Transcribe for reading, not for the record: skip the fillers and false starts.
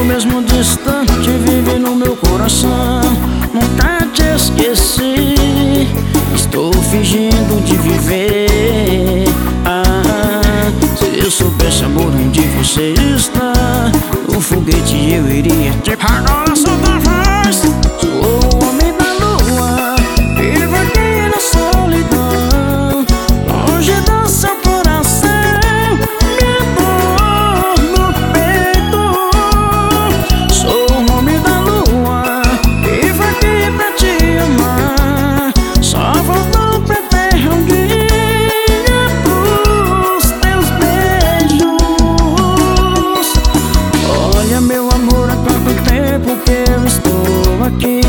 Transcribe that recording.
mesmo distante, vive no meu coração. Nunca te esqueci, estou fingindo de viver. Se eu soubesse, amor, onde você está, no foguete eu iria te pagar a sua voz. Sou o homem da lua, vivo aqui na solidão, longe do seu coração, minha dor no peito. Sou o homem da lua, vivo aqui pra te amar. Só voltou pra terra um dia pros teus beijos. Olha, meu amor, há quanto tempo que eu estou aqui